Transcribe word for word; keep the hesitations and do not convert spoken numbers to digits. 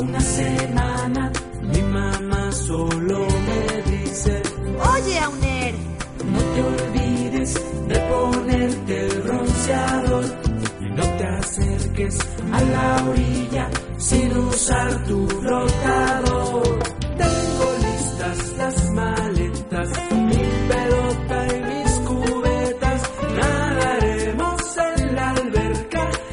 una semana mi mamá solo me dice: Oye, Auner, no te olvides de ponerte el bronceador y no te acerques a la orilla sin usar tu